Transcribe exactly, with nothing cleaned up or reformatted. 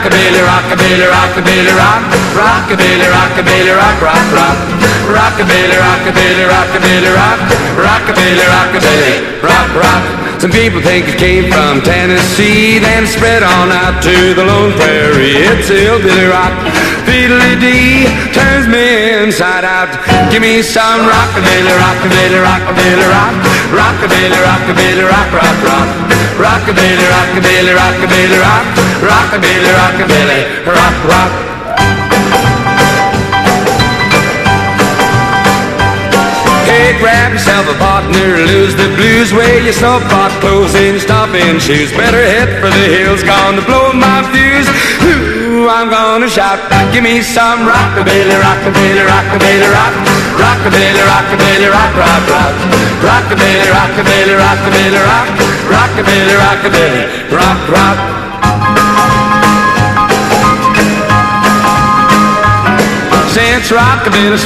rockabilly, rockabilly, rockabilly, rock, rockabilly, rockabilly, rock, rock, rock, rockabilly, rockabilly, rockabilly, rock, rockabilly, rockabilly, rock, rock. Some people think it came from Tennessee, then spread on out to the Lone Prairie. It's hillbilly rock, fiddly-dee, turns me inside out. Give me some rockabilly, rockabilly, rockabilly, rock, rockabilly, rockabilly, rock, rock, rock, rockabilly, rockabilly, rockabilly, rock, rockabilly, rockabilly, rock, rock. Hey, grab yourself a partner, lose the blues, wear your snow-pot clothes and stomping shoes. Better head for the hills, gonna blow my fuse. Ooh, I'm gonna shout, give me some rockabilly, rockabilly, rockabilly, rock, rockabilly, rockabilly, rock, rock, rock, rockabilly, rockabilly, rockabilly, rock, rockabilly, rockabilly, rock, rock. Since rockabilly